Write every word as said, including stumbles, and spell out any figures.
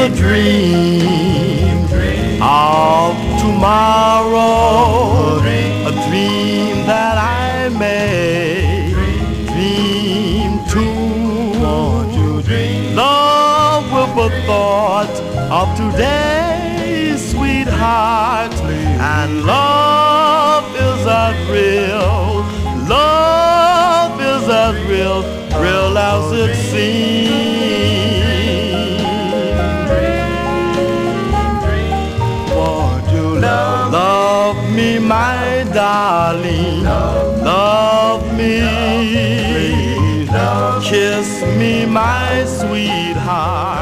dream of tomorrow, a dream that I may dream too. Love with a thought of today, sweetheart, and love is as real, love is as real, real as it seems. Won't you love, love me, my darling, love me, kiss me, my sweetheart.